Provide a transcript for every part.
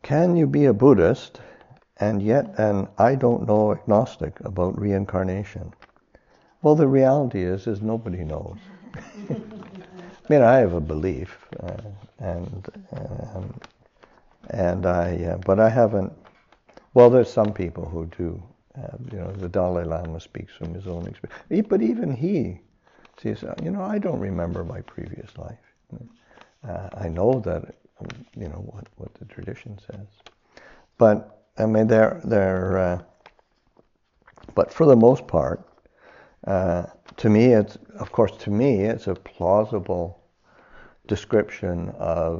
Can you be a Buddhist and yet an I don't know agnostic about reincarnation? Well, the reality is nobody knows. I mean, I have a belief, but I haven't. Well, there's some people who do. The Dalai Lama speaks from his own experience, but even he says, I don't remember my previous life. I know that, what the tradition says. But I mean, but for the most part, to me, it's a plausible description of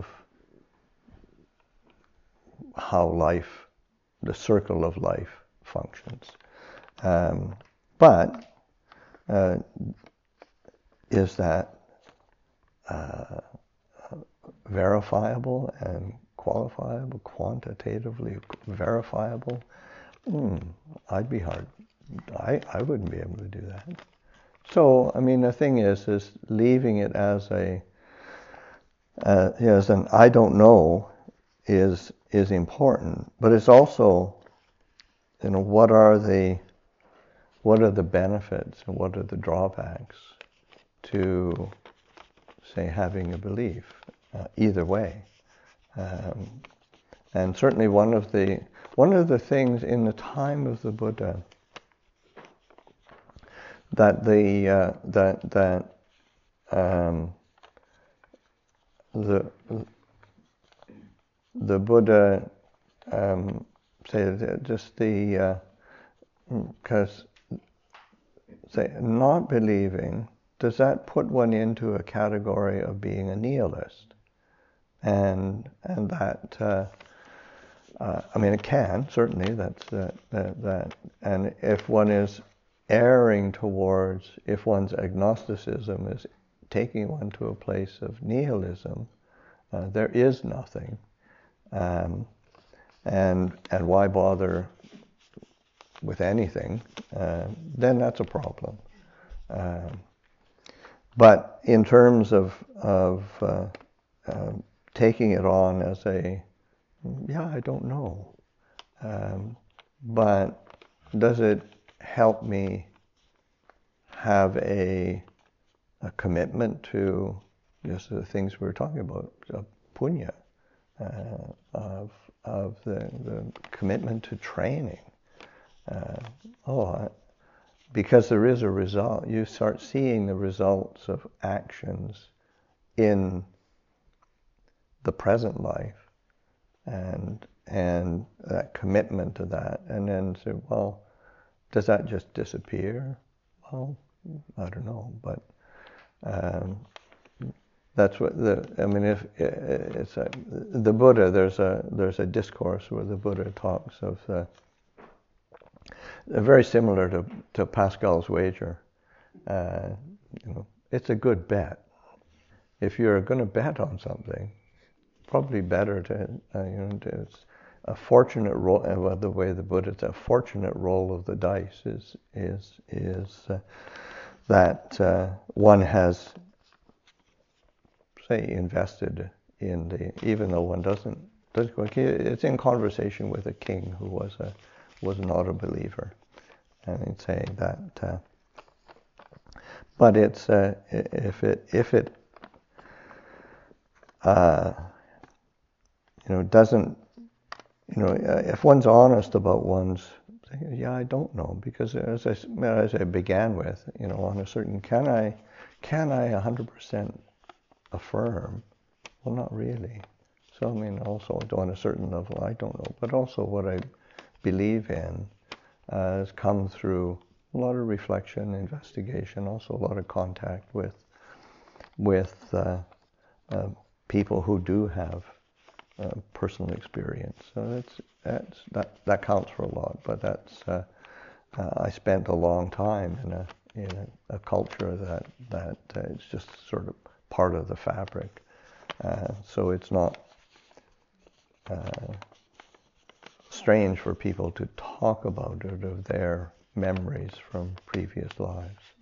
how life, the circle of life, functions. But is that verifiable and qualifiable, quantitatively verifiable? I'd be hard. I wouldn't be able to do that. So, I mean, the thing is leaving it as an I don't know is important, but it's also, what are the benefits and what are the drawbacks to, say, having a belief, either way. And certainly one of the things in the time of the Buddha that the Buddha say just because say not believing, does that put one into a category of being a nihilist? And that I mean, it can certainly. That's that. And if one is erring towards, if one's agnosticism is taking one to a place of nihilism, there is nothing, and why bother with anything? Then that's a problem. But in terms of taking it on as I don't know, but does it help me have a commitment to just the things we were talking about, punya, of the commitment to training. Because there is a result. You start seeing the results of actions in the present life, and that commitment to that, and then say, well, does that just disappear? Well, I don't know, but that's what if it's the Buddha. There's a discourse where the Buddha talks of very similar to Pascal's wager. It's a good bet. If you're going to bet on something, probably better to it's a fortunate roll. The way the Buddha, it's a fortunate roll of the dice is that one has, say, invested in even though one doesn't. It's in conversation with a king who was not a believer, and he'd say that. But it's if it doesn't, if one's honest about one's, I don't know, because as I began with, on a certain, can I 100% affirm? Well, not really. So I mean, also on a certain level, I don't know, but also what I believe in has come through a lot of reflection, investigation, also a lot of contact with people who do have personal experience. So that counts for a lot. But that's I spent a long time in a culture that it's just sort of part of the fabric. So it's not strange for people to talk about it, of their memories from previous lives.